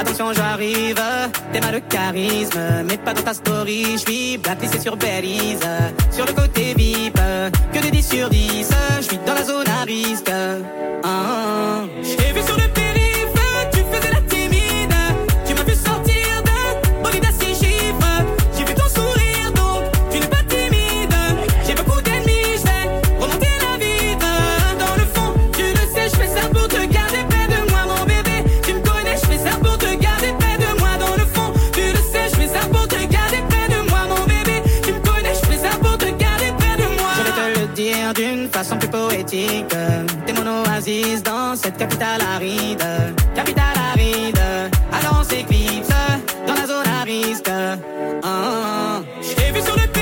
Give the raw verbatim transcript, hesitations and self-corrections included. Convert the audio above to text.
Attention j'arrive, t'es mal de charisme, mais pas dans ta story, j'suis blacklisté sur Belize. Sur le côté V I P, que de dix sur dix, j'suis dans la zone à risque. Ah, ah. J'ai vu sur le périph', tu faisais la timide, tu m'as vu sortir de bolide à six chiffres. J'ai vu ton sourire donc, tu n'es pas timide. J'ai beaucoup d'ennemis, j'vais remonter la vite. Dans le fond, tu le sais, j'fais ça pour te garder près de moi mon bébé. Tu me connais, j'fais ça pour te garder près de moi. Dans le fond, tu le sais, j'fais ça pour te garder près de moi mon bébé. Tu me connais, j'fais ça pour te garder près de moi. Je vais te le dire d'une façon plus poétique. T'es mon oasis dans cette capitale aride. Capitale aride, alors on s'éclipse dans la zone à risque. Ah, ah. J'ai vu sur le